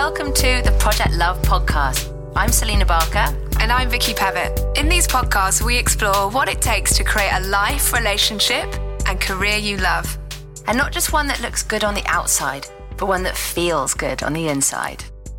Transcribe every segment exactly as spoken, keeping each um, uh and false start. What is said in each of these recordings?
Welcome to the Project Love podcast. I'm Selena Barker. And I'm Vicky Pavitt. In these podcasts, we explore what it takes to create a life, relationship, and career you love. And not just one that looks good on the outside, but one that feels good on the inside.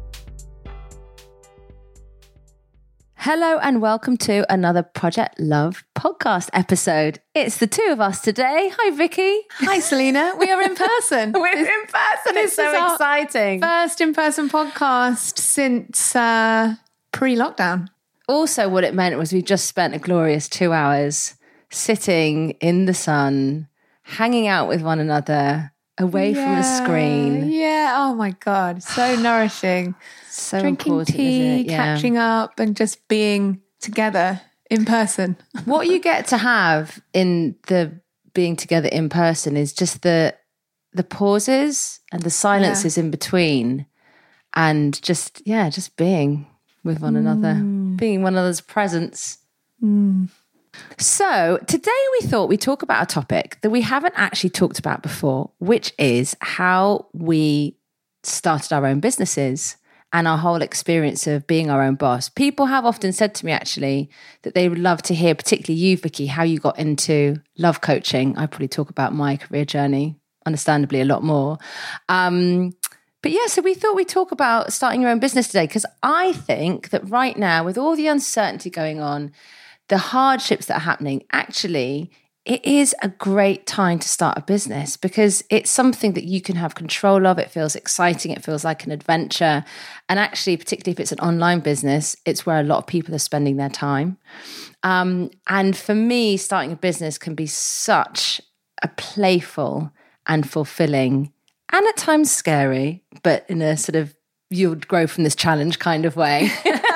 Hello and welcome to another Project Love podcast episode. It's the two of us today. Hi, Vicky. Hi, Selena. We are in person. We're in person. It's so exciting. First in-person podcast since uh, pre-lockdown. Also, what it meant was we just spent a glorious two hours sitting in the sun, hanging out with one another, away yeah, from a screen. Yeah. Oh my God. So nourishing. So drinking important, tea, isn't it? Yeah. catching up, and just being together in person. What you get to have in the being together in person is just the the pauses and the silences yeah. in between, and just yeah, just being with one mm. another, being one another's presence. Mm. So today we thought we'd talk about a topic that we haven't actually talked about before, which is how we started our own businesses and our whole experience of being our own boss. People have often said to me, actually, that they would love to hear, particularly you, Vicky, how you got into love coaching. I probably talk about my career journey, understandably, a lot more. Um, but yeah, so we thought we'd talk about starting your own business today, because I think that right now, with all the uncertainty going on, the hardships that are happening, actually, it is a great time to start a business because it's something that you can have control of. It feels exciting. It feels like an adventure. And actually, particularly if it's an online business, it's where a lot of people are spending their time. Um, and for me, starting a business can be such a playful and fulfilling and at times scary, but in a sort of you'll grow from this challenge kind of way.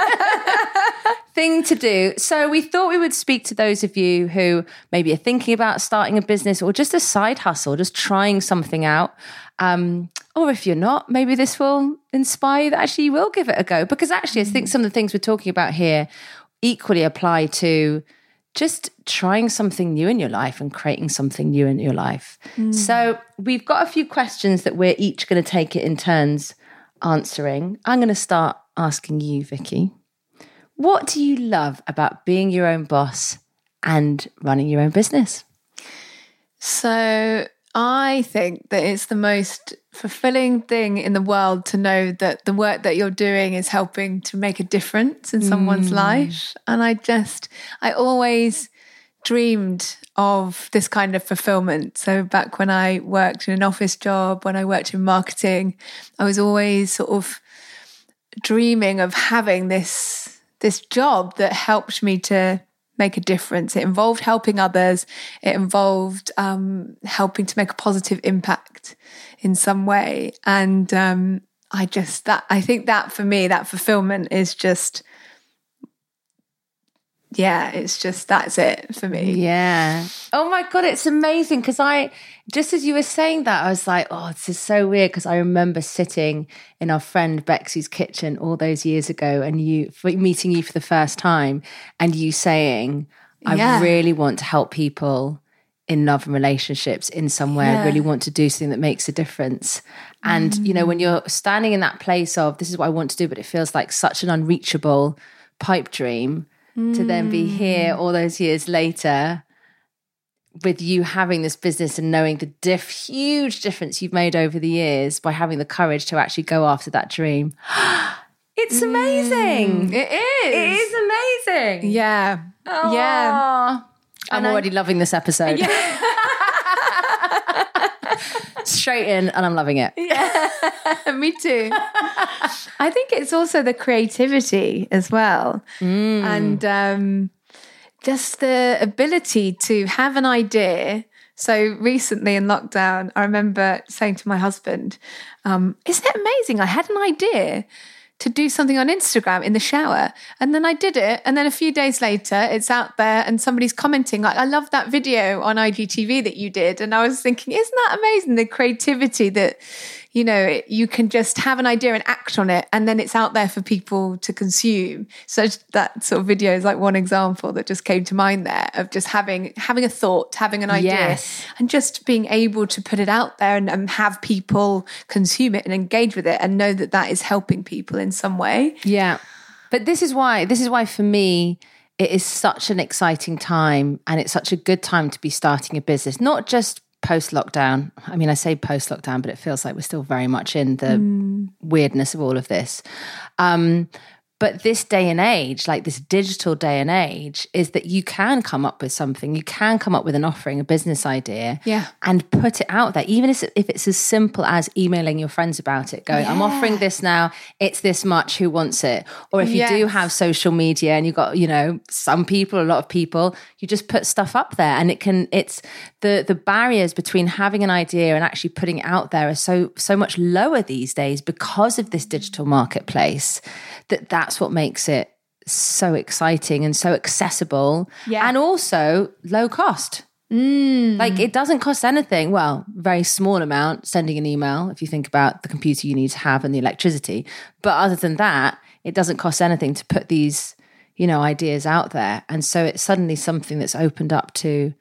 Thing to do. So we thought we would speak to those of you who maybe are thinking about starting a business or just a side hustle, just trying something out. Um, or if you're not, maybe this will inspire you that actually you will give it a go. Because actually, I think some of the things we're talking about here equally apply to just trying something new in your life and creating something new in your life. Mm. So we've got a few questions that we're each going to take it in turns answering. I'm going to start asking you, Vicky. What do you love about being your own boss and running your own business? So I think that it's the most fulfilling thing in the world to know that the work that you're doing is helping to make a difference in someone's mm. life. And I just, I always dreamed of this kind of fulfillment. So back when I worked in an office job, when I worked in marketing, I was always sort of dreaming of having this this job that helped me to make a difference. It involved helping others. It involved um, helping to make a positive impact in some way. And um, I just, that I think that for me, that fulfillment is just, yeah, it's just, that's it for me. Yeah. Oh my God, it's amazing. Because I, just as you were saying that, I was like, oh, this is so weird. Because I remember sitting in our friend Bexy's kitchen all those years ago and you meeting you for the first time and you saying, I yeah. really want to help people in love and relationships in some way. Yeah. I really want to do something that makes a difference. And, mm. you know, when you're standing in that place of, this is what I want to do, but it feels like such an unreachable pipe dream, to then be here all those years later with you having this business and knowing the diff, huge difference you've made over the years by having the courage to actually go after that dream. It's amazing. Mm, it is. It is amazing. Yeah. Oh, yeah. I'm and already I, loving this episode. Yeah. Straight in and I'm loving it. Yeah. Me too. I think it's also the creativity as well. Mm. And um, just the ability to have an idea. So recently in lockdown, I remember saying to my husband, um, isn't it amazing? I had an idea to do something on Instagram in the shower. And then I did it. And then a few days later, it's out there and somebody's commenting like, I love that video on I G T V that you did. And I was thinking, isn't that amazing? The creativity that you know, you can just have an idea and act on it, and then it's out there for people to consume. So that sort of video is like one example that just came to mind there, of just having having a thought, having an idea, Yes. and just being able to put it out there and, and have people consume it and engage with it and know that that is helping people in some way. Yeah. But this is why, this is why for me, it is such an exciting time, and it's such a good time to be starting a business, not just post-lockdown. I mean, I say post-lockdown, but it feels like we're still very much in the mm. weirdness of all of this. Um, but this day and age, like this digital day and age, is that you can come up with something, you can come up with an offering, a business idea, yeah. and put it out there, even if it's as simple as emailing your friends about it, going, yeah. I'm offering this now, it's this much, who wants it? Or if you yes. do have social media and you've got, you know, some people, a lot of people, you just put stuff up there, and it can, it's the the barriers between having an idea and actually putting it out there are so, so much lower these days because of this digital marketplace, that that's what makes it so exciting and so accessible, yeah. and also low cost. Mm. Like, it doesn't cost anything. Well, very small amount, sending an email, if you think about the computer you need to have and the electricity. But other than that, it doesn't cost anything to put these, you know, ideas out there. And so it's suddenly something that's opened up to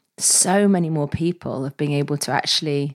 so many more people, of being able to actually,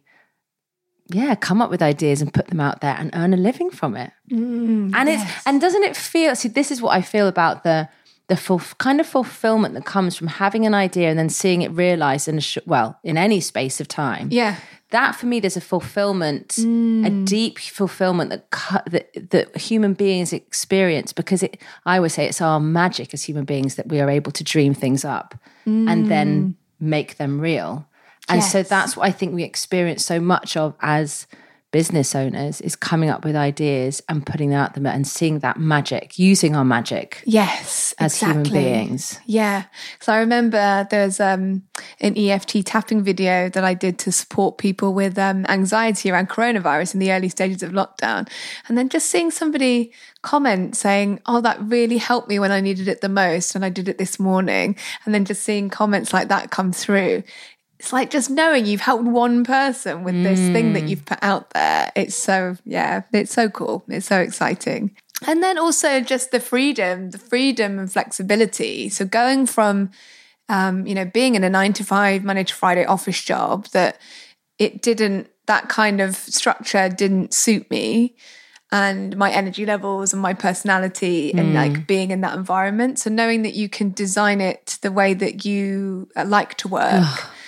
yeah, come up with ideas and put them out there and earn a living from it. Mm, and yes. it's, and doesn't it feel, see, this is what I feel about the, the full, kind of fulfillment that comes from having an idea and then seeing it realized in a, sh- well, in any space of time. Yeah. That for me, there's a fulfillment, mm. a deep fulfillment that, cu- that that human beings experience, because it, I always say it's our magic as human beings that we are able to dream things up mm. and then make them real. And yes. so that's what I think we experience so much of as business owners, is coming up with ideas and putting them out there and seeing that magic, using our magic. Yes, as exactly. human beings. Yeah. So I remember there's um, an E F T tapping video that I did to support people with um, anxiety around coronavirus in the early stages of lockdown. And then just seeing somebody comment saying, oh, that really helped me when I needed it the most, and I did it this morning. And then just seeing comments like that come through. It's like just knowing you've helped one person with this mm. thing that you've put out there. It's so, yeah, it's so cool. It's so exciting. And then also just the freedom, the freedom and flexibility. So going from, um, you know, being in a nine to five, Monday to Friday office job, that it didn't, that kind of structure didn't suit me and my energy levels and my personality mm. and like being in that environment. So knowing that you can design it the way that you like to work.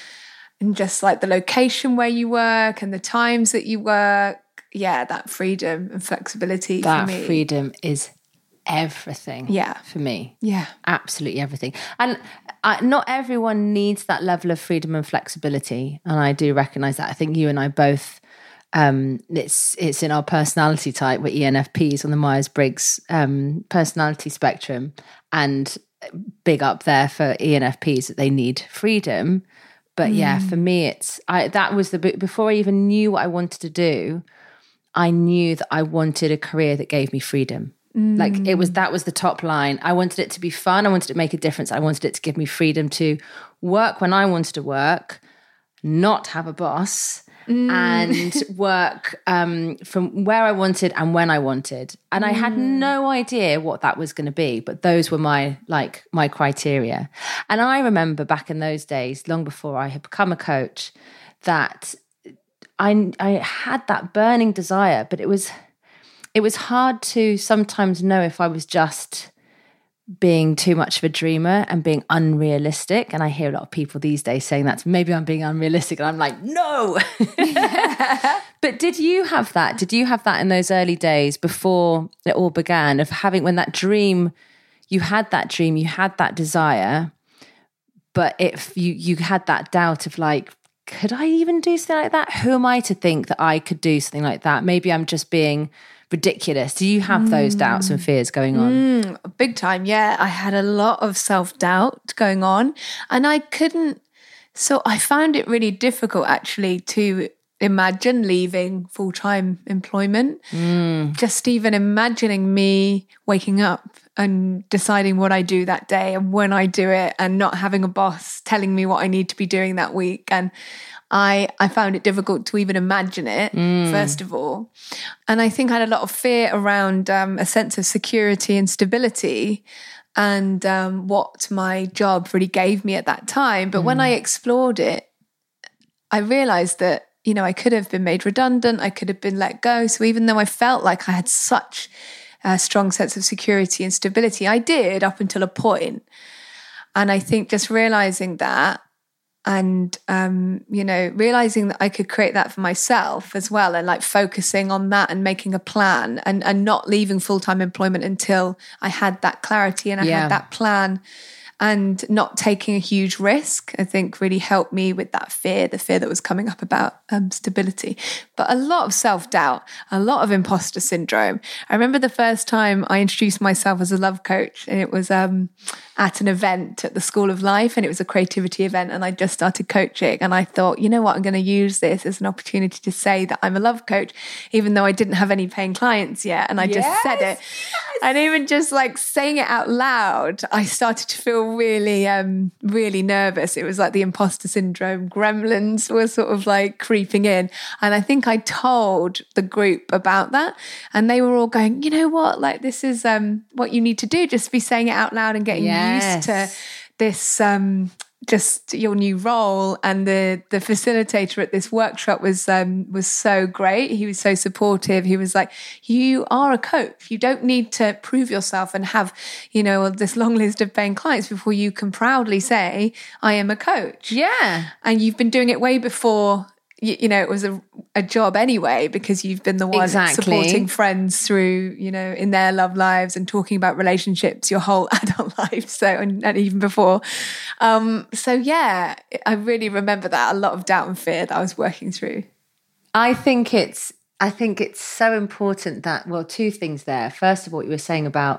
And just like the location where you work and the times that you work. Yeah, that freedom and flexibility that for me. That freedom is everything yeah. for me. Yeah. Absolutely everything. And I, not everyone needs that level of freedom and flexibility. And I do recognise that. I think you and I both, um, it's it's in our personality type. We're E N F Ps on the Myers-Briggs um, personality spectrum. And big up there for E N F Ps that they need freedom. But yeah, for me, it's I that was the before I even knew what I wanted to do, I knew that I wanted a career that gave me freedom. Mm. Like it was that was the top line. I wanted it to be fun. I wanted it to make a difference. I wanted it to give me freedom to work when I wanted to work, not have a boss, mm. and work um, from where I wanted and when I wanted. And I had no idea what that was going to be, but those were my like my criteria. And I remember back in those days, long before I had become a coach, that I I had that burning desire, but it was it was hard to sometimes know if I was just being too much of a dreamer and being unrealistic. And I hear a lot of people these days saying that maybe I'm being unrealistic, and I'm like, no. But did you have that? Did you have that in those early days before it all began, of having, when that dream, you had that dream, you had that desire, but if you, you had that doubt of like, could I even do something like that? Who am I to think that I could do something like that? Maybe I'm just being ridiculous. Do you have those mm. doubts and fears going on? Mm, big time, yeah. I had a lot of self-doubt going on, and I couldn't, so I found it really difficult actually to imagine leaving full-time employment. Mm. Just even imagining me waking up and deciding what I do that day and when I do it, and not having a boss telling me what I need to be doing that week. And I, I found it difficult to even imagine it, mm. first of all. And I think I had a lot of fear around um, a sense of security and stability, and um, what my job really gave me at that time. But mm. when I explored it, I realized that, you know, I could have been made redundant. I could have been let go. So even though I felt like I had such a strong sense of security and stability, I did up until a point. And I think just realizing that, and, um, you know, realizing that I could create that for myself as well, and like focusing on that and making a plan, and, and not leaving full-time employment until I had that clarity and I yeah. had that plan, and not taking a huge risk, I think really helped me with that fear, the fear that was coming up about um, stability. But a lot of self-doubt, a lot of imposter syndrome. I remember the first time I introduced myself as a love coach, and it was um, at an event at the School of Life, and it was a creativity event, and I just started coaching, and I thought, you know what, I'm going to use this as an opportunity to say that I'm a love coach, even though I didn't have any paying clients yet, and I yes, just said it. Yes. And even just like saying it out loud, I started to feel really, um, really nervous. It was like the imposter syndrome, gremlins were sort of like creeping in. And I think I told the group about that, and they were all going, you know what, like this is um, what you need to do, just be saying it out loud and getting yes. used to this, um, just your new role. And the the facilitator at this workshop was um, was so great. He was so supportive. He was like, you are a coach. You don't need to prove yourself and have, you know, this long list of paying clients before you can proudly say, I am a coach. Yeah. And you've been doing it way before, you, you know, it was a, a job anyway, because you've been the one exactly. supporting friends through, you know, in their love lives and talking about relationships your whole adult life. So, and, and even before. Um, so yeah, I really remember that, a lot of doubt and fear that I was working through. I think it's, I think it's so important that, well, two things there. First of all, what you were saying about,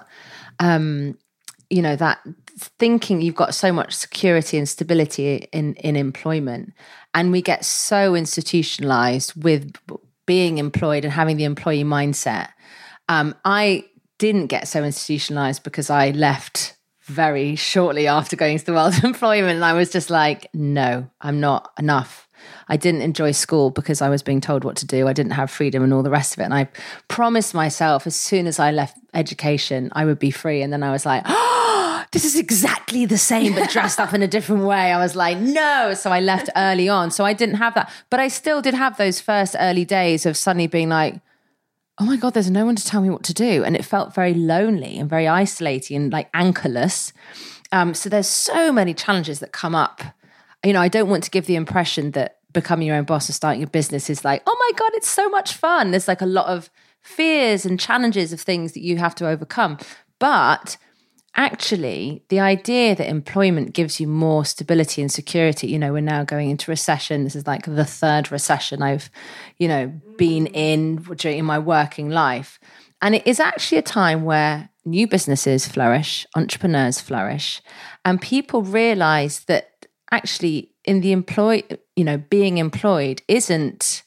um, you know, that thinking you've got so much security and stability in, in employment, and we get so institutionalized with being employed and having the employee mindset. Um, I didn't get so institutionalized because I left very shortly after going to the world of employment, and I was just like, no, I'm not enough. I didn't enjoy school because I was being told what to do. I didn't have freedom and all the rest of it. And I promised myself as soon as I left education, I would be free. And then I was like, oh, this is exactly the same, but dressed up in a different way. I was like, no. So I left early on. So I didn't have that. But I still did have those first early days of suddenly being like, oh my God, there's no one to tell me what to do. And it felt very lonely and very isolating and like anchorless. Um, so there's so many challenges that come up. You know, I don't want to give the impression that becoming your own boss and starting your business is like, oh my God, it's so much fun. There's like a lot of fears and challenges of things that you have to overcome. But actually, the idea that employment gives you more stability and security, you know, we're now going into recession. This is like the third recession I've, you know, been in during my working life. And it is actually a time where new businesses flourish, entrepreneurs flourish, and people realize that actually in the employ, you know, being employed isn't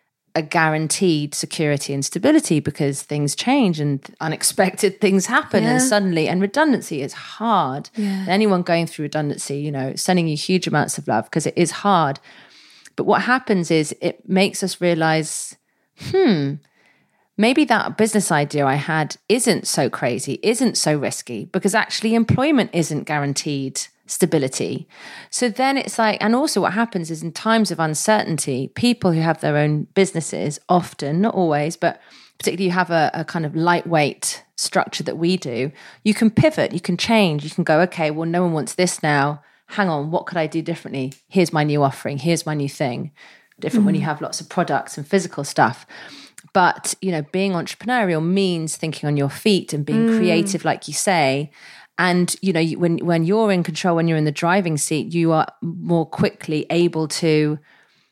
a guaranteed security and stability, because things change and unexpected things happen yeah. and suddenly, and redundancy is hard. Yeah. Anyone going through redundancy, you know, sending you huge amounts of love because it is hard. But what happens is it makes us realize, hmm, maybe that business idea I had isn't so crazy, isn't so risky, because actually employment isn't guaranteed stability. So then it's like, and also what happens is in times of uncertainty, people who have their own businesses often, not always, but particularly you have a, a kind of lightweight structure that we do, you can pivot, you can change, you can go, okay, well, no one wants this now. Hang on, what could I do differently? Here's my new offering. Here's my new thing. Different mm. when you have lots of products and physical stuff. But, you know, being entrepreneurial means thinking on your feet and being mm. creative, like you say. And, you know, when when you're in control, when you're in the driving seat, you are more quickly able to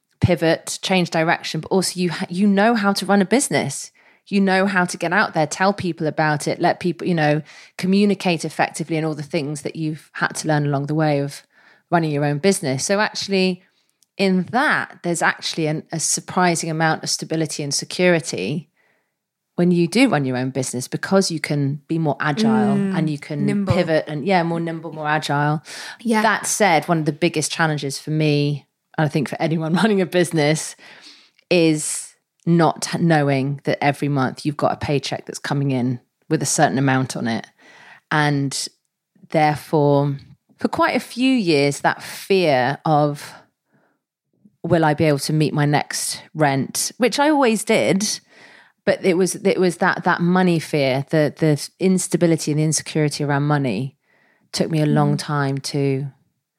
pivot, change direction, but also you you know how to run a business. You know how to get out there, tell people about it, let people, you know, communicate effectively, and all the things that you've had to learn along the way of running your own business. So actually, in that, there's actually an, a surprising amount of stability and security when you do run your own business, because you can be more agile mm, and you can nimble. pivot and yeah, more nimble, more agile. Yeah. That said, one of the biggest challenges for me, and I think for anyone running a business, is not knowing that every month you've got a paycheck that's coming in with a certain amount on it. And therefore, for quite a few years, that fear of, will I be able to meet my next rent, which I always did, but it was it was that that money fear, the the instability and the insecurity around money took me a long time to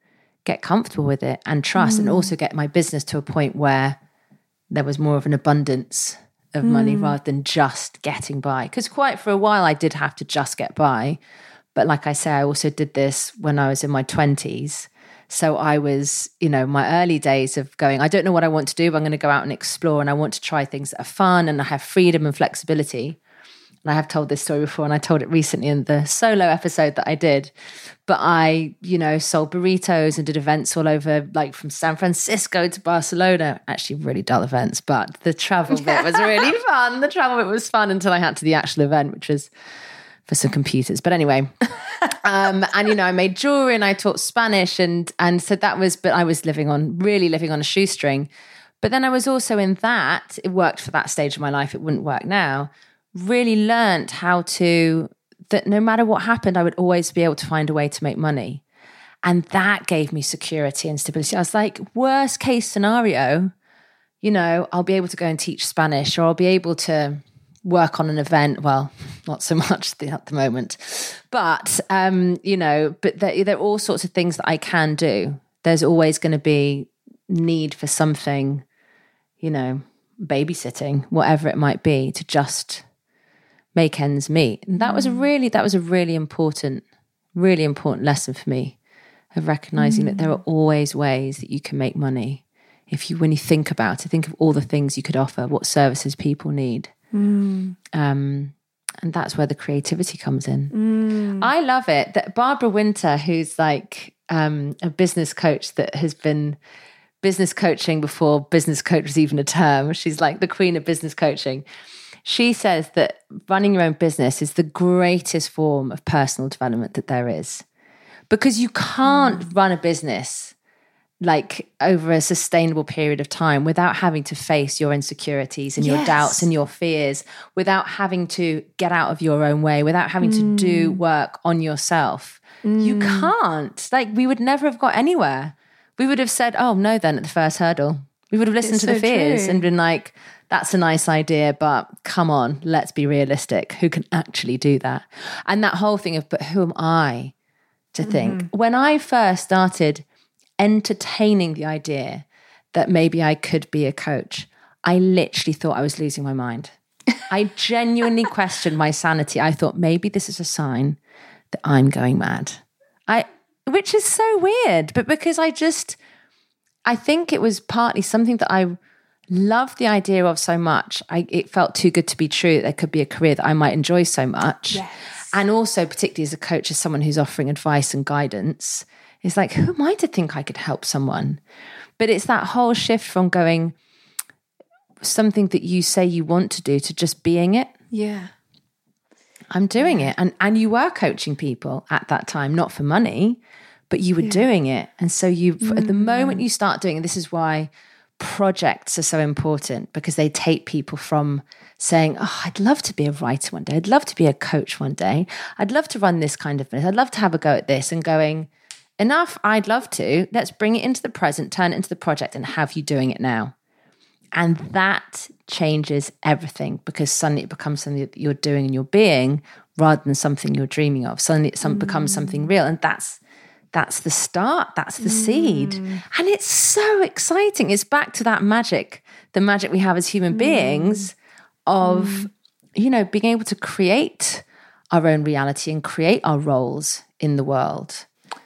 get comfortable with it and trust, mm. and also get my business to a point where there was more of an abundance of mm. money rather than just getting by. Because quite for a while I did have to just get by. But like I say, I also did this when I was in my twenties. So I was, you know, my early days of going, I don't know what I want to do, but I'm going to go out and explore, and I want to try things that are fun and I have freedom and flexibility. And I have told this story before, and I told it recently in the solo episode that I did. But I, you know, sold burritos and did events all over, like from San Francisco to Barcelona. Actually, really dull events, but the travel bit was really fun. The travel bit was fun until I had to the actual event, which was for some computers. But anyway, um, and, you know, I made jewelry and I taught Spanish. And, and so that was, but I was living on, really living on a shoestring. But then I was also in that, it worked for that stage of my life. It wouldn't work now. Really learned how to, that no matter what happened, I would always be able to find a way to make money. And that gave me security and stability. I was like, worst case scenario, you know, I'll be able to go and teach Spanish, or I'll be able to work on an event. Well, not so much at the moment, but, um, you know, but there, there are all sorts of things that I can do. There's always going to be need for something, you know, babysitting, whatever it might be, to just make ends meet. And that was a really, that was a really important, really important lesson for me, of recognizing mm. that there are always ways that you can make money. If you, when you think about it, think of all the things you could offer, what services people need. Mm. Um, and that's where the creativity comes in. Mm. I love it that Barbara Winter, who's like um, a business coach that has been business coaching before business coach was even a term. She's like the queen of business coaching. She says that running your own business is the greatest form of personal development that there is, because you can't mm. run a business like over a sustainable period of time without having to face your insecurities and yes. your doubts and your fears, without having to get out of your own way, without having mm. to do work on yourself. Mm. You can't. Like, we would never have got anywhere. We would have said, oh, no, then at the first hurdle. We would have listened it's to so the fears true. and been like, that's a nice idea, but come on, let's be realistic. Who can actually do that? And that whole thing of, but who am I to think? Mm. When I first started entertaining the idea that maybe I could be a coach, I literally thought I was losing my mind. I genuinely questioned my sanity. I thought maybe this is a sign that I'm going mad. I, which is so weird, but because I just, I think it was partly something that I loved the idea of so much. I, it felt too good to be true that there could be a career that I might enjoy so much. Yes. And also, particularly as a coach, as someone who's offering advice and guidance, it's like, who am I to think I could help someone? But it's that whole shift from going something that you say you want to do to just being it. Yeah. I'm doing yeah. it. And and you were coaching people at that time, not for money, but you were yeah. doing it. And so you, mm. at the moment you start doing it, this is why projects are so important, because they take people from saying, oh, I'd love to be a writer one day. I'd love to be a coach one day. I'd love to run this kind of business. I'd love to have a go at this, and going, enough, I'd love to. Let's bring it into the present, turn it into the project, and have you doing it now. And that changes everything, because suddenly it becomes something that you're doing and you're being, rather than something you're dreaming of. Suddenly it some, mm. becomes something real. And that's that's the start. That's the mm. seed. And it's so exciting. It's back to that magic, the magic we have as human mm. beings of, mm. you know, being able to create our own reality and create our roles in the world.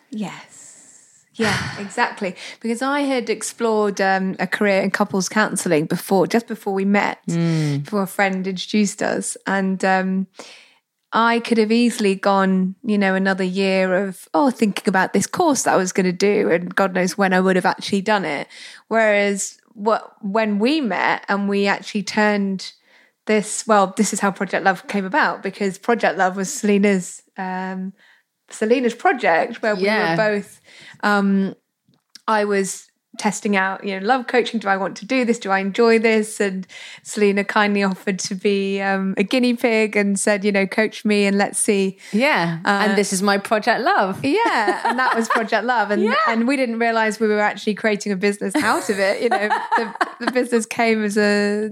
Yes. Yeah, exactly. Because I had explored um, a career in couples counselling before, just before we met, mm. before a friend introduced us. And um, I could have easily gone, you know, another year of, oh, thinking about this course that I was going to do, and God knows when I would have actually done it. Whereas what when we met and we actually turned this, well, this is how Project Love came about, because Project Love was Selena's um, Selena's project, where we Yeah. were both, um, I was testing out, you know, love coaching. Do I want to do this? Do I enjoy this? And Selena kindly offered to be um, a guinea pig and said, you know, coach me and let's see. Yeah. Uh, and this is my Project Love. Yeah. And that was Project Love. And yeah. and we didn't realize we were actually creating a business out of it. You know, the, the business came as a,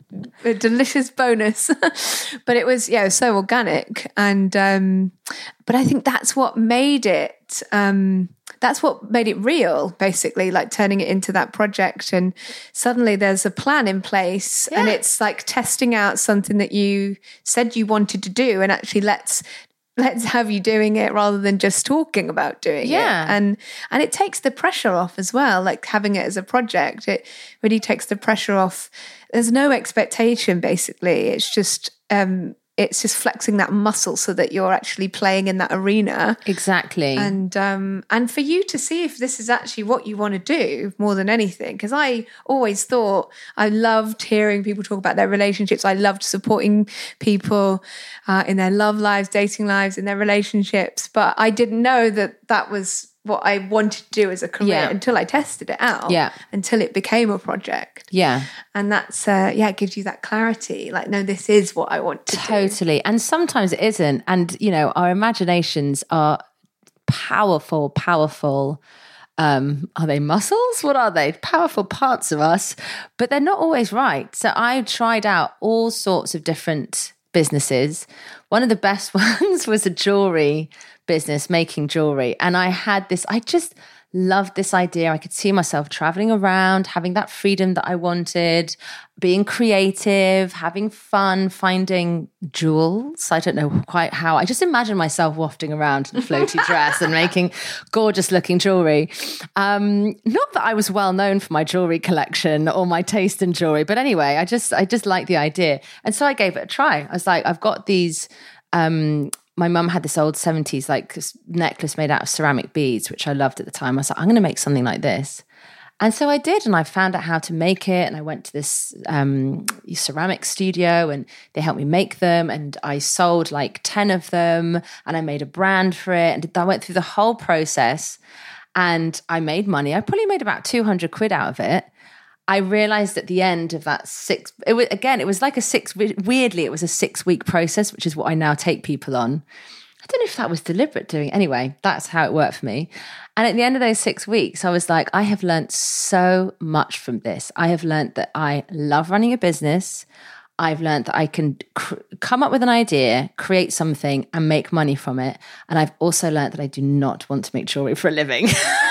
a delicious bonus. But it was, yeah, so organic. And, um, but I think that's what made it, um, that's what made it real, basically, like turning it into that project. And suddenly there's a plan in place, yeah. and it's like testing out something that you said you wanted to do, and actually let's let's have you doing it rather than just talking about doing yeah. it. And and it takes the pressure off as well, like having it as a project. It really takes the pressure off. There's no expectation, basically. It's just um it's just flexing that muscle so that you're actually playing in that arena. Exactly. And um, and for you to see if this is actually what you want to do more than anything. Because I always thought, I loved hearing people talk about their relationships. I loved supporting people uh, in their love lives, dating lives, in their relationships. But I didn't know that that was what I wanted to do as a career yeah. until I tested it out, yeah. until it became a project. Yeah. And that's, uh, yeah, it gives you that clarity. Like, no, this is what I want to totally. do. Totally. And sometimes it isn't. And, you know, our imaginations are powerful, powerful. Um, are they muscles? What are they? Powerful parts of us, but they're not always right. So I tried out all sorts of different businesses. One of the best ones was a jewelry business, making jewelry. And I had this, I just loved this idea. I could see myself traveling around, having that freedom that I wanted, being creative, having fun, finding jewels. I don't know quite how. I just imagine myself wafting around in a floaty dress and making gorgeous looking jewelry. Um, not that I was well known for my jewelry collection or my taste in jewelry, but anyway, I just, I just liked the idea. And so I gave it a try. I was like, I've got these, um, my mum had this old seventies like necklace made out of ceramic beads, which I loved at the time. I was like, I'm going to make something like this. And so I did, and I found out how to make it. And I went to this um, ceramic studio, and they helped me make them. And I sold like ten of them, and I made a brand for it. And I went through the whole process, and I made money. I probably made about two hundred quid out of it. I realized at the end of that six, it was, again, it was like a six, weirdly, it was a six week process, which is what I now take people on. I don't know if that was deliberate doing. Anyway, that's how it worked for me. And at the end of those six weeks, I was like, I have learned so much from this. I have learned that I love running a business. I've learned that I can cr- come up with an idea, create something, and make money from it. And I've also learned that I do not want to make jewelry for a living.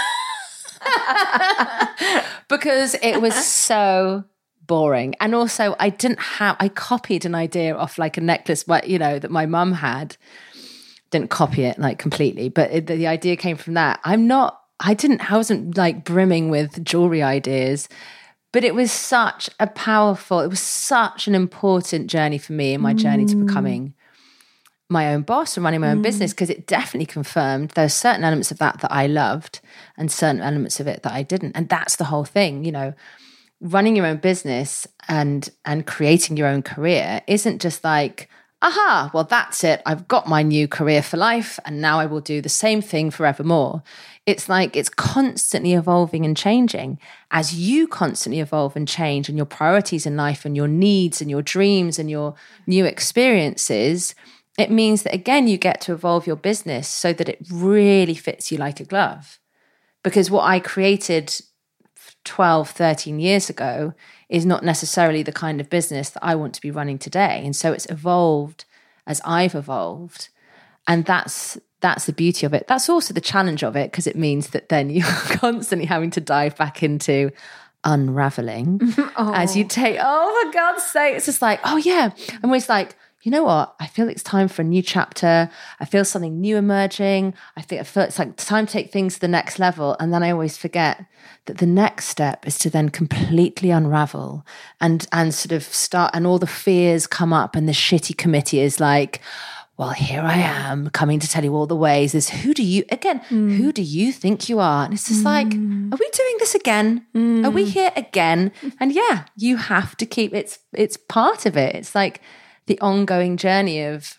Because it was so boring. And also I didn't have, I copied an idea off like a necklace, you know, that my mum had. Didn't copy it like completely, but it, the idea came from that. I'm not, I didn't, I wasn't like brimming with jewelry ideas, but it was such a powerful, it was such an important journey for me in my mm. journey to becoming my own boss and running my own mm. business, because it definitely confirmed there's certain elements of that that I loved and certain elements of it that I didn't. And that's the whole thing, you know, running your own business and and creating your own career isn't just like, aha, well, that's it. I've got my new career for life and now I will do the same thing forevermore. It's like it's constantly evolving and changing. As you constantly evolve and change, and your priorities in life and your needs and your dreams and your new experiences, it means that, again, you get to evolve your business so that it really fits you like a glove. Because what I created twelve, thirteen years ago is not necessarily the kind of business that I want to be running today. And so it's evolved as I've evolved. And that's that's the beauty of it. That's also the challenge of it, because it means that then you're constantly having to dive back into unraveling oh. as you take, oh, for God's sake, it's just like, oh yeah. And we're just like, you know what? I feel it's time for a new chapter. I feel something new emerging. I think I feel it's like time to take things to the next level. And then I always forget that the next step is to then completely unravel and and sort of start, and all the fears come up, and the shitty committee is like, well, here I am coming to tell you all the ways. This, who do you, again, mm. who do you think you are? And it's just mm. like, are we doing this again? Mm. Are we here again? And yeah, you have to keep, it's, it's part of it. It's like the ongoing journey of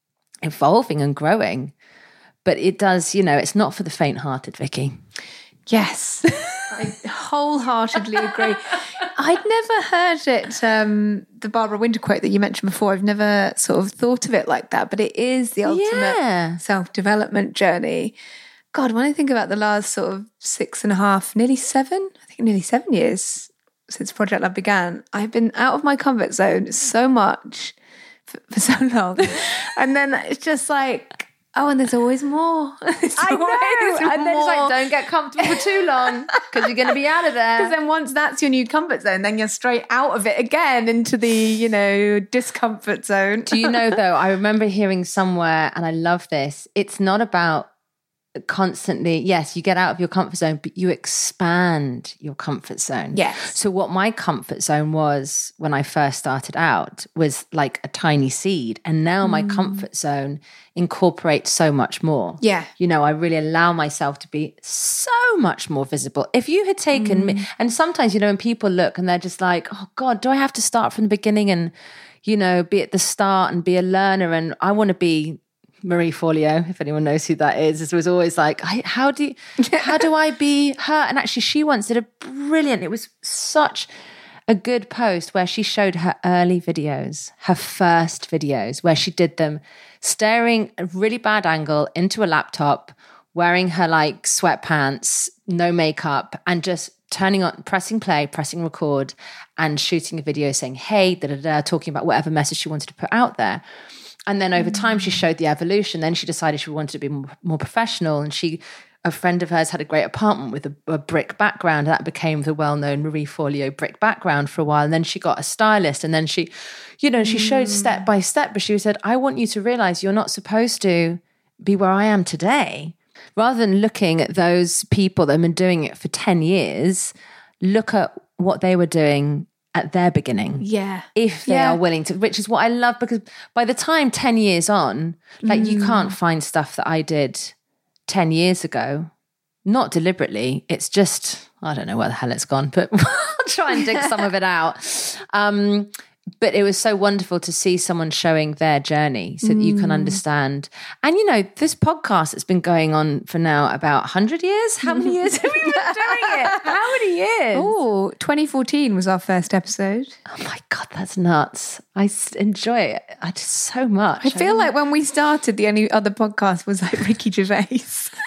evolving and growing. But it does, you know, it's not for the faint-hearted, Vicky. Yes, I wholeheartedly agree. I'd never heard it, um, the Barbara Winter quote that you mentioned before. I've never sort of thought of it like that, but it is the ultimate yeah. self-development journey. God, when I think about the last sort of six and a half, nearly seven, I think nearly seven years since Project Love began, I've been out of my comfort zone so much for, for so long. And then it's just like, oh, and there's always more. There's I always know. more. And then it's like, don't get comfortable for too long because you're going to be out of there. Because then once that's your new comfort zone, then you're straight out of it again into the, you know, discomfort zone. Do you know, though, I remember hearing somewhere, and I love this, it's not about constantly, yes, you get out of your comfort zone, but you expand your comfort zone. Yes. So what my comfort zone was when I first started out was like a tiny seed. And now mm. my comfort zone incorporates so much more. Yeah. You know, I really allow myself to be so much more visible. If you had taken mm. me, and sometimes, you know, when people look and they're just like, oh God, do I have to start from the beginning and, you know, be at the start and be a learner? And I want to be Marie Forleo, if anyone knows who that is, it was always like, I, how do you, how do I be her? And actually she once did a brilliant, it was such a good post where she showed her early videos, her first videos, where she did them staring a really bad angle into a laptop, wearing her like sweatpants, no makeup, and just turning on, pressing play, pressing record, and shooting a video saying, hey, da da da, talking about whatever message she wanted to put out there. And then over time, she showed the evolution. Then she decided she wanted to be more, more professional. And she, a friend of hers had a great apartment with a, a brick background. And that became the well-known Marie Forleo brick background for a while. And then she got a stylist. And then she, you know, she showed step by step. But she said, I want you to realize you're not supposed to be where I am today. Rather than looking at those people that have been doing it for ten years, look at what they were doing at their beginning. Yeah. If they yeah. are willing to, which is what I love, because by the time ten years on, like mm. you can't find stuff that I did ten years ago, not deliberately. It's just, I don't know where the hell it's gone, but I'll try and dig some of it out. Um, but it was so wonderful to see someone showing their journey so that you can understand. And, you know, this podcast has been going on for now about one hundred years. How many years have we been doing it? How many years? Oh, twenty fourteen was our first episode. Oh my God, that's nuts. I enjoy it. I just so much. I feel I like when we started, the only other podcast was like Ricky Gervais.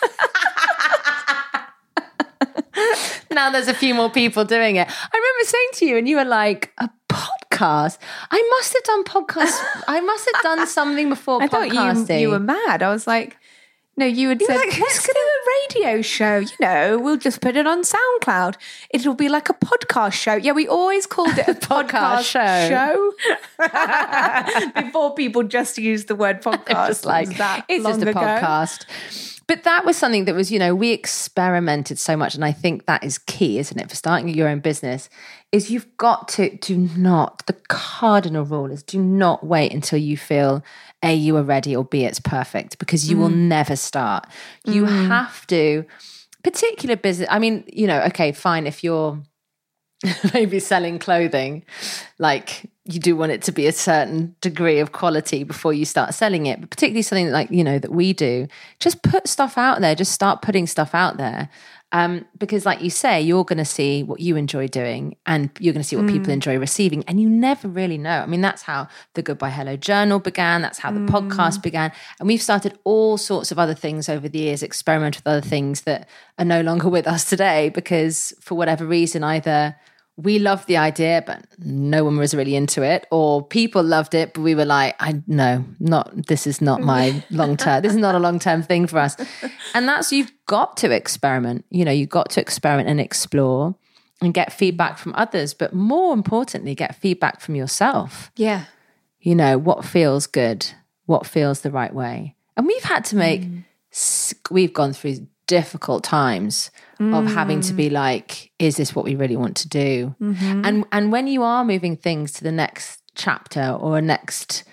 Now there's a few more people doing it. I remember saying to you, and you were like, a podcast? I must have done podcasts. I must have done something before I podcasting. thought you, you were mad. I was like, no, you had You're said, like, let's do a radio show. You know, we'll just put it on SoundCloud. It'll be like a podcast show. Yeah, we always called it a podcast, podcast show. show. Before people just used the word podcast. Just like, that it's just a ago. podcast. But that was something that was, you know, we experimented so much. And I think that is key, isn't it? For starting your own business, is you've got to do not, the cardinal rule is do not wait until you feel A, you are ready, or B, it's perfect, because you mm. will never start. You mm. have to, particular business, I mean, you know, okay, fine, if you're maybe selling clothing, like you do want it to be a certain degree of quality before you start selling it, but particularly something like, you know, that we do, just put stuff out there, just start putting stuff out there. Um, because like you say, you're going to see what you enjoy doing and you're going to see what mm. people enjoy receiving. And you never really know. I mean, that's how the Goodbye Hello Journal began. That's how the mm. podcast began. And we've started all sorts of other things over the years, experiment with other things that are no longer with us today because for whatever reason, either we loved the idea, but no one was really into it, or people loved it, but we were like, I no, not, this is not my long term. This is not a long term thing for us. And that's, you've got to experiment, you know, you've got to experiment and explore and get feedback from others, but more importantly, get feedback from yourself. Yeah. You know, what feels good, what feels the right way. And we've had to make, mm. we've gone through difficult times mm. of having to be like, is this what we really want to do? Mm-hmm. And and when you are moving things to the next chapter or a next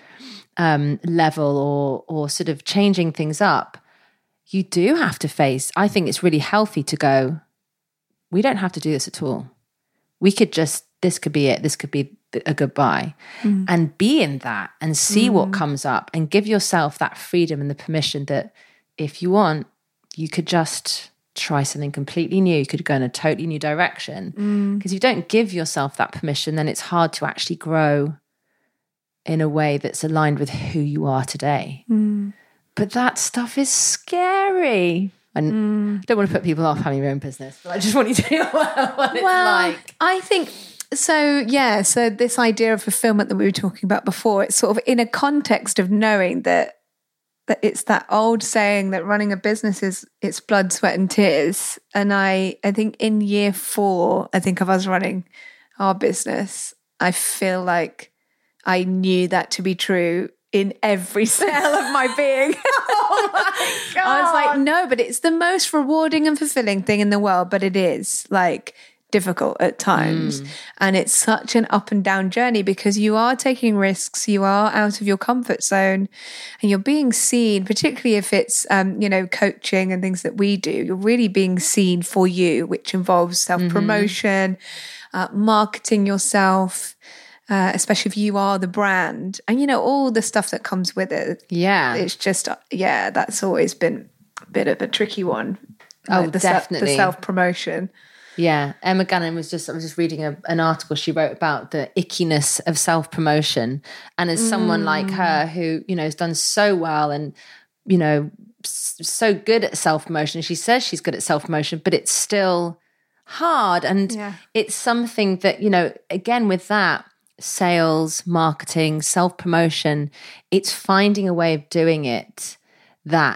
um, level or or sort of changing things up, you do have to face, I think it's really healthy to go, we don't have to do this at all. We could just, this could be it. This could be a goodbye. Mm. And be in that and see mm. what comes up and give yourself that freedom and the permission that if you want, you could just try something completely new. You could go in a totally new direction. Because mm. if you don't give yourself that permission, then it's hard to actually grow in a way that's aligned with who you are today. Mm. But that stuff is scary. And mm. I don't want to put people off having your own business, but I just want you to know what it's well, like. I think, so yeah, so this idea of fulfillment that we were talking about before, it's sort of in a context of knowing that that it's that old saying that running a business is it's blood, sweat and tears. And I, I think in year four, I think of us running our business, I feel like I knew that to be true in every cell of my being. Oh my God. I was like, no, but it's the most rewarding and fulfilling thing in the world, but it is like difficult at times. Mm. And it's such an up and down journey because you are taking risks, you are out of your comfort zone and you're being seen, particularly if it's, um, you know, coaching and things that we do, you're really being seen for you, which involves self-promotion, mm-hmm. uh, marketing yourself, Uh, especially if you are the brand and, you know, all the stuff that comes with it. Yeah. It's just, yeah, that's always been a bit of a tricky one. Oh, like the definitely. Se- the self-promotion. Yeah. Emma Gannon was just, I was just reading a, an article she wrote about the ickiness of self-promotion. And as someone mm. like her who, you know, has done so well and, you know, so good at self-promotion, she says she's good at self-promotion, but it's still hard. And yeah. it's something that, you know, again, with that, sales, marketing, self-promotion, it's finding a way of doing it that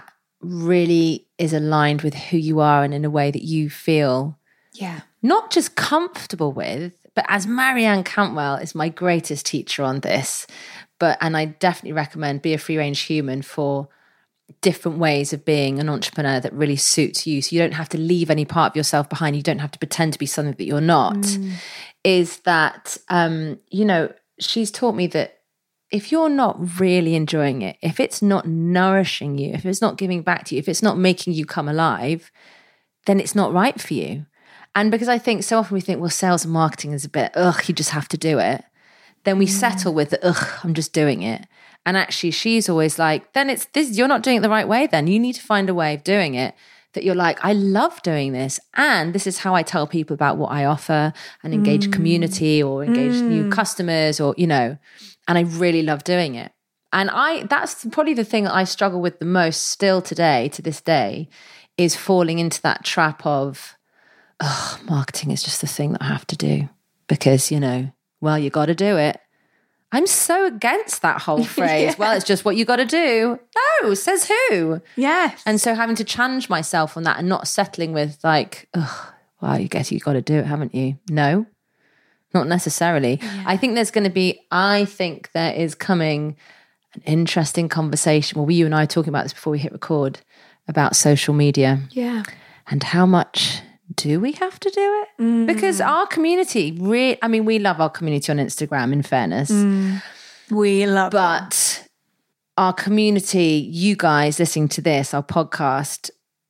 really is aligned with who you are and in a way that you feel yeah, not just comfortable with, but as Marianne Cantwell is my greatest teacher on this, but and I definitely recommend Be a Free Range Human for different ways of being an entrepreneur that really suits you. So you don't have to leave any part of yourself behind. You don't have to pretend to be something that you're not. Mm. Is that, um, you know, she's taught me that if you're not really enjoying it, if it's not nourishing you, if it's not giving back to you, if it's not making you come alive, then it's not right for you. And because I think so often we think, well, sales and marketing is a bit, ugh, you just have to do it. Then we mm. settle with the, ugh, I'm just doing it. And actually she's always like, then it's this, you're not doing it the right way then. You need to find a way of doing it that you're like, I love doing this. And this is how I tell people about what I offer and engage mm. community or engage mm. new customers or, you know, and I really love doing it. And I, that's probably the thing that I struggle with the most still today, to this day, is falling into that trap of, oh, marketing is just the thing that I have to do because, you know, well, you got to do it. I'm so against that whole phrase. Yeah. Well, it's just what you got to do. No, says who? Yes. And so having to challenge myself on that and not settling with like, oh, well, you guess you got to do it, haven't you? No, not necessarily. Yeah. I think there's going to be, I think there is coming an interesting conversation. Well, you and I were talking about this before we hit record about social media. Yeah. And how much do we have to do it? Mm. Because our community, re- I mean, we love our community on Instagram, in fairness. Mm. We love But them. Our community, you guys listening to this, our podcast,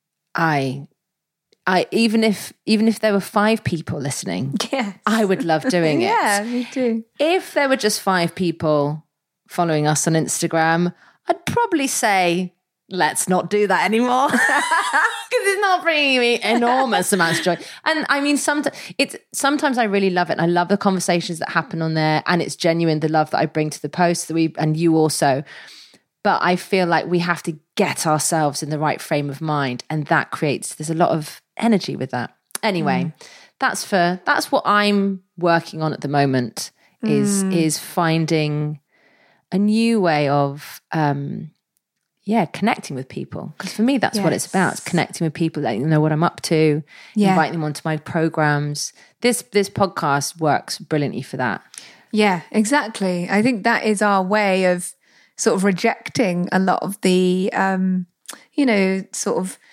I, I even if even if there were five people listening, yes. I would love doing it. Yeah, me too. If there were just five people following us on Instagram, I'd probably say, let's not do that anymore because it's not bringing me enormous amounts of joy. And I mean, sometimes it's sometimes I really love it. And I love the conversations that happen on there, and it's genuine, the love that I bring to the post that we and you also. But I feel like we have to get ourselves in the right frame of mind, and that creates there's a lot of energy with that. Anyway, mm. that's for that's what I'm working on at the moment is mm. is finding a new way of um yeah, connecting with people. Because for me, that's yes. what it's about. It's connecting with people, letting them know what I'm up to, yeah. inviting them onto my programs. This this podcast works brilliantly for that. Yeah, exactly. I think that is our way of sort of rejecting a lot of the, um, you know, sort of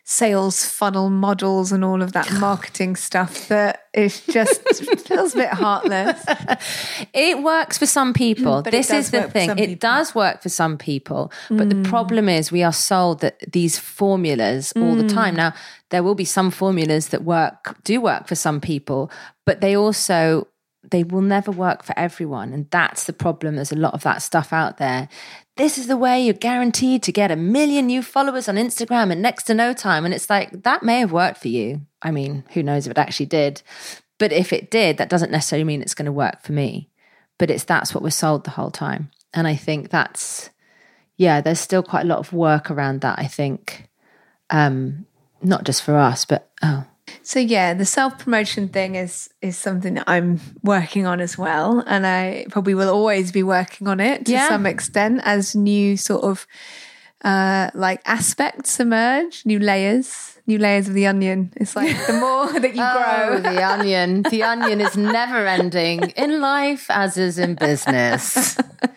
sales funnel models and all of that marketing stuff that is just feels a bit heartless. It works for some people. But this is the work thing. It people. does work for some people. But mm. the problem is we are sold that these formulas all mm. the time. Now, there will be some formulas that work, do work for some people, but they also, they will never work for everyone. And that's the problem. There's a lot of that stuff out there. This is the way you're guaranteed to get a million new followers on Instagram in next to no time. And it's like, that may have worked for you. I mean, who knows if it actually did. But if it did, that doesn't necessarily mean it's going to work for me. But it's that's what we're sold the whole time. And I think that's, yeah, there's still quite a lot of work around that, I think. Um, not just for us, but, oh. So yeah, the self-promotion thing is is something that I'm working on as well. And I probably will always be working on it to yeah. some extent as new sort of uh, like aspects emerge, new layers, new layers of the onion. It's like the more that you grow. Oh, the onion. The onion is never ending in life as is in business.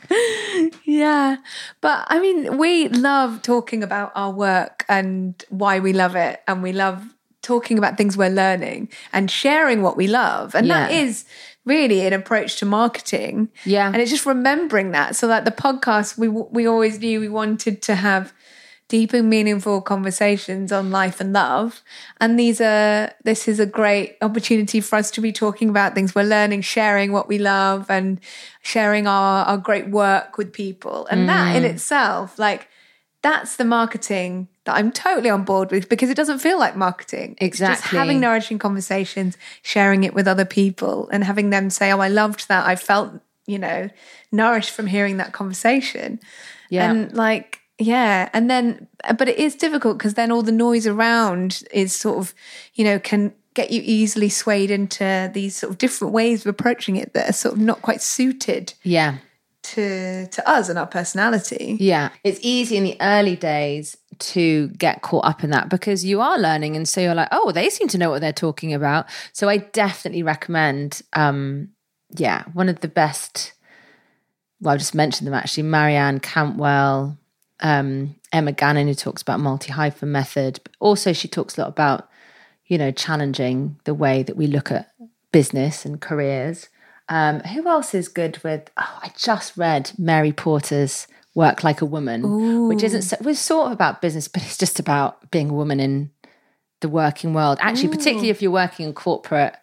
Yeah. But I mean, we love talking about our work and why we love it. And we love talking about things we're learning and sharing what we love. And yeah. that is really an approach to marketing. Yeah. And it's just remembering that. So that the podcast, we we always knew we wanted to have deep and meaningful conversations on life and love. And these are, this is a great opportunity for us to be talking about things we're learning, sharing what we love and sharing our, our great work with people. And mm. that in itself, like, that's the marketing that I'm totally on board with, because it doesn't feel like marketing. Exactly. It's just having nourishing conversations, sharing it with other people and having them say, oh, I loved that. I felt, you know, nourished from hearing that conversation. Yeah. And like, yeah. And then, but it is difficult because then all the noise around is sort of, you know, can get you easily swayed into these sort of different ways of approaching it that are sort of not quite suited. Yeah. to to us and our personality. Yeah. It's easy in the early days to get caught up in that because you are learning. And so you're like, oh, they seem to know what they're talking about. So I definitely recommend, um, yeah, one of the best, well, I just mentioned them actually, Marianne Cantwell, um, Emma Gannon, who talks about multi-hyphen method. But also she talks a lot about, you know, challenging the way that we look at business and careers. Um, who else is good with, oh, I just read Mary Porter's Work Like a Woman, Ooh. Which isn't, so, was sort of about business, but it's just about being a woman in the working world. Actually, Ooh. Particularly if you're working in corporate,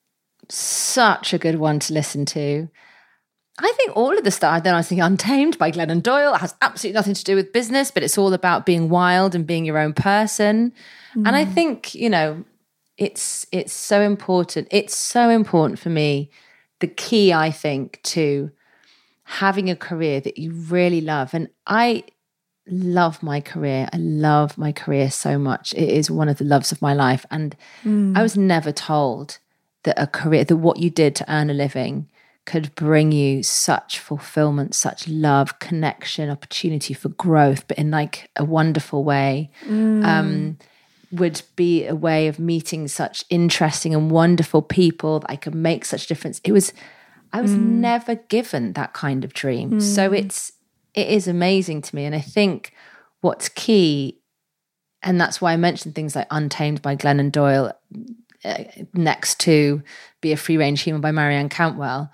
such a good one to listen to. I think all of the stuff, then I was thinking Untamed by Glennon Doyle, it has absolutely nothing to do with business, but it's all about being wild and being your own person. Mm. And I think, you know, it's it's so important. It's so important for me. The key, I think, to having a career that you really love. And I love my career. I love my career so much. It is one of the loves of my life. And mm. I was never told that a career, that what you did to earn a living could bring you such fulfillment, such love, connection, opportunity for growth, but in like a wonderful way. Mm. Um, would be a way of meeting such interesting and wonderful people that I could make such difference. It was, I was mm. never given that kind of dream. Mm. So it's, it is amazing to me. And I think what's key, and that's why I mentioned things like Untamed by Glennon Doyle uh, next to Be a Free Range Human by Marianne Cantwell,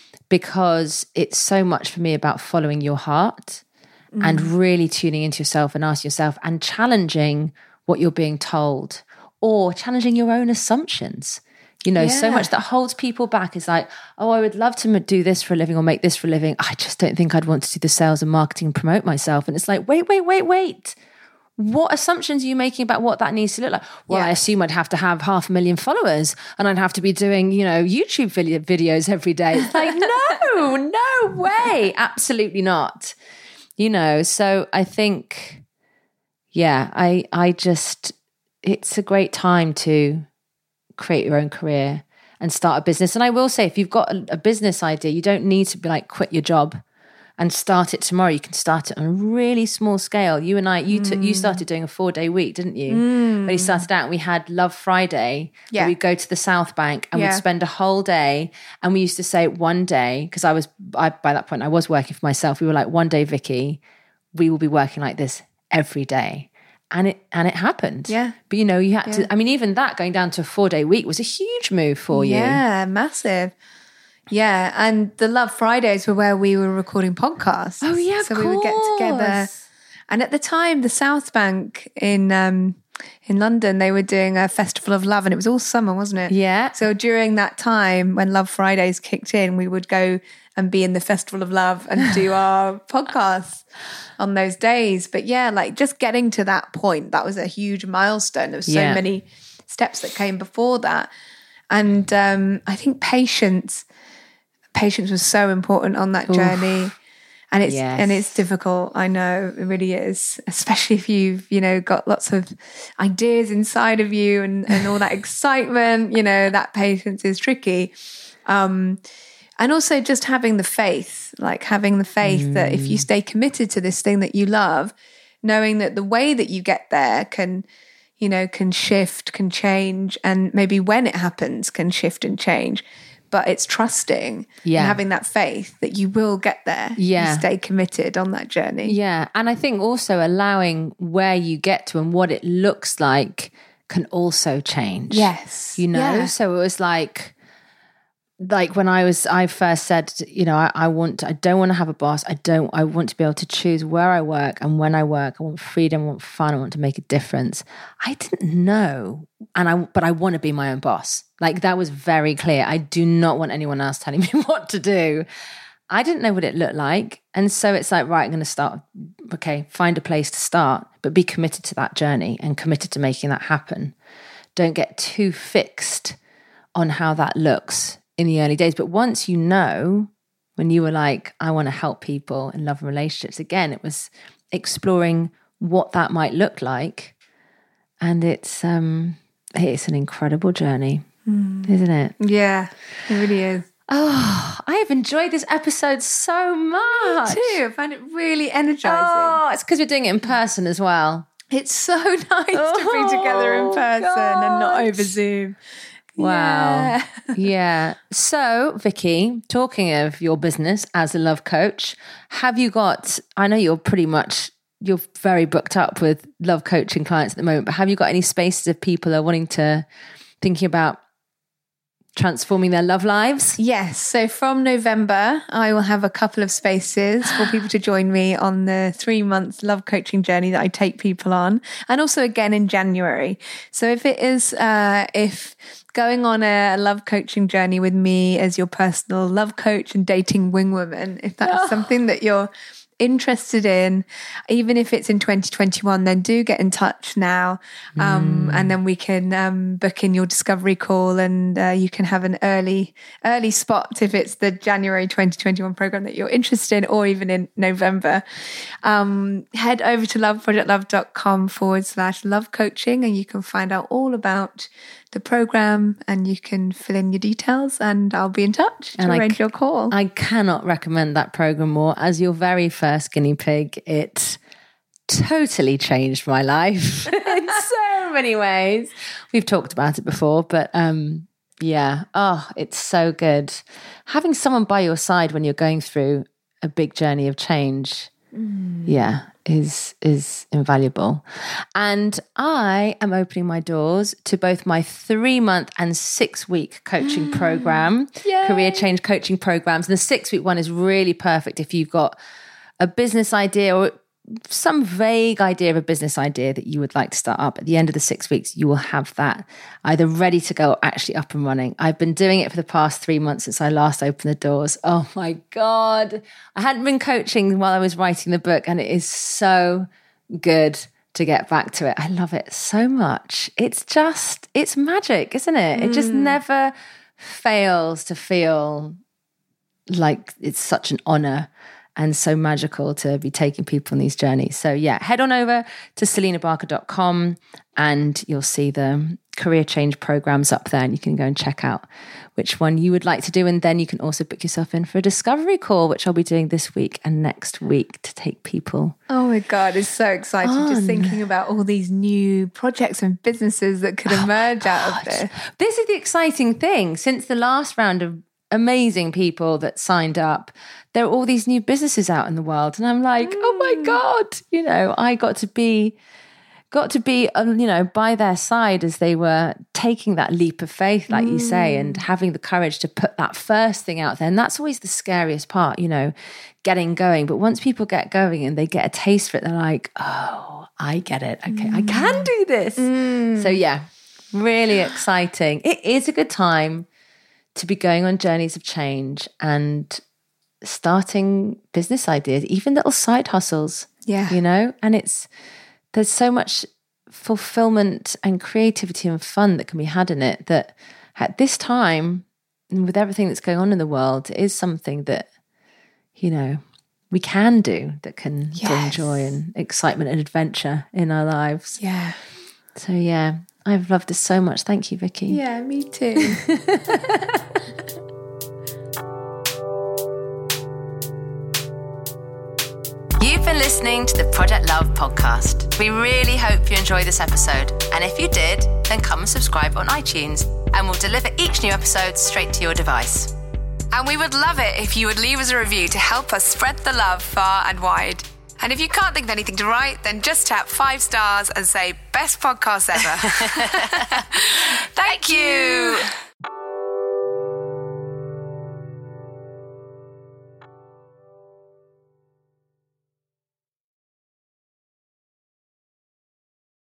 because it's so much for me about following your heart mm. and really tuning into yourself and asking yourself and challenging what you're being told, or challenging your own assumptions. You know, yeah. so much that holds people back is like, oh, I would love to do this for a living or make this for a living. I just don't think I'd want to do the sales and marketing and promote myself. And it's like, wait, wait, wait, wait. What assumptions are you making about what that needs to look like? Well, yeah. I assume I'd have to have half a million followers and I'd have to be doing, you know, YouTube video- videos every day. It's like, no, no way. Absolutely not. You know, so I think... Yeah, I, I just, it's a great time to create your own career and start a business. And I will say, if you've got a, a business idea, you don't need to be like, quit your job and start it tomorrow. You can start it on a really small scale. You and I, you mm. took, you started doing a four day week, didn't you? Mm. When you started out, we had Love Friday, yeah. where we'd go to the South Bank and yeah. we'd spend a whole day. And we used to say one day, because I was, I, by that point, I was working for myself. We were like, one day, Vicky, we will be working like this every day. And it and it happened. Yeah. But, you know, you had Yeah. to, I mean, even that going down to a four day week was a huge move for you. Yeah, massive. Yeah. And the Love Fridays were where we were recording podcasts. Oh, yeah, of So we would get together. course. And at the time, the South Bank in um, in London, they were doing a Festival of Love, and it was all summer, wasn't it? Yeah. So during that time, when Love Fridays kicked in, we would go and be in the Festival of Love and do our podcasts on those days. But yeah, like just getting to that point, that was a huge milestone. There were so Yeah. many steps that came before that. And um, I think patience, patience was so important on that journey. And it's Yes. and it's difficult. I know it really is, especially if you've, you know, got lots of ideas inside of you and, and all that excitement, you know, that patience is tricky. Um, and also just having the faith, like having the faith mm. that if you stay committed to this thing that you love, knowing that the way that you get there can, you know, can shift, can change, and maybe when it happens can shift and change. But it's trusting yeah. and having that faith that you will get there. Yeah. You stay committed on that journey. Yeah. And I think also allowing where you get to and what it looks like can also change. Yes. You know? Yeah. So it was like, like when I was, I first said, you know, I, I want, I don't want to have a boss. I don't, I want to be able to choose where I work and when I work. I want freedom, I want fun, I want to make a difference. I didn't know. And I, but I want to be my own boss. Like that was very clear. I do not want anyone else telling me what to do. I didn't know what it looked like. And so it's like, right, I'm going to start, okay, find a place to start, but be committed to that journey and committed to making that happen. Don't get too fixed on how that looks in the early days. But once you know, when you were like, I want to help people in love and relationships, again, it was exploring what that might look like. And it's um, it's an incredible journey, mm. isn't it? Yeah, it really is. Oh, I have enjoyed this episode so much. Me too. I find it really energizing. Oh, it's because we're doing it in person as well. It's so nice oh, to be together in person God. and not over Zoom. Wow. Yeah. yeah. So, Vicky, talking of your business as a love coach, have you got, I know you're pretty much, you're very booked up with love coaching clients at the moment, but have you got any spaces if people are wanting to, thinking about transforming their love lives? Yes. So from November, I will have a couple of spaces for people to join me on the three month love coaching journey that I take people on. And also again in January. So if it is, uh, if going on a love coaching journey with me as your personal love coach and dating wing woman, if that's oh. something that you're interested in, even if it's in twenty twenty-one, then do get in touch now. Um, mm. And then we can um, book in your discovery call and uh, you can have an early, early spot if it's the January twenty twenty-one program that you're interested in, or even in November. Um, head over to loveprojectlove.com forward slash love coaching and you can find out all about the program and you can fill in your details and I'll be in touch to and arrange I, your call. I cannot recommend that program more. As your very first guinea pig, it totally changed my life in so many ways. We've talked about it before, but um, yeah, oh, it's so good. Having someone by your side when you're going through a big journey of change, mm. yeah, is is invaluable. And I am opening my doors to both my three-month and six-week coaching program, Yay. Career change coaching programs. And the six-week one is really perfect if you've got a business idea or some vague idea of a business idea that you would like to start up. At the end of the six weeks, you will have that either ready to go or actually up and running. I've been doing it for the past three months since I last opened the doors. Oh my God. I hadn't been coaching while I was writing the book, and it is so good to get back to it. I love it so much. It's just, it's magic, isn't it? Mm. It just never fails to feel like it's such an honor and so magical to be taking people on these journeys. So yeah, head on over to selena barker dot com and you'll see the career change programs up there and you can go and check out which one you would like to do. And then you can also book yourself in for a discovery call, which I'll be doing this week and next week to take people. Oh my God, it's so exciting on. Just thinking about all these new projects and businesses that could emerge oh out of this. This is the exciting thing. Since the last round of amazing people that signed up, there are all these new businesses out in the world, and I'm like, mm. oh my God, you know, I got to be got to be, um, you know, by their side as they were taking that leap of faith, like mm. you say, and having the courage to put that first thing out there. And that's always the scariest part, you know, getting going. But once people get going and they get a taste for it, they're like, oh, I get it. Okay, mm. I can do this. Mm. So yeah, really exciting. It is a good time to be going on journeys of change and starting business ideas, even little side hustles. Yeah. You know, and it's, there's so much fulfillment and creativity and fun that can be had in it, that at this time, and with everything that's going on in the world, it is something that, you know, we can do, that can yes. bring joy and excitement and adventure in our lives. Yeah. So yeah, I've loved this so much. Thank you, Vicky. Yeah, me too. You've been listening to the Project Love podcast. We really hope you enjoyed this episode. And if you did, then come and subscribe on iTunes and we'll deliver each new episode straight to your device. And we would love it if you would leave us a review to help us spread the love far and wide. And if you can't think of anything to write, then just tap five stars and say best podcast ever. Thank you.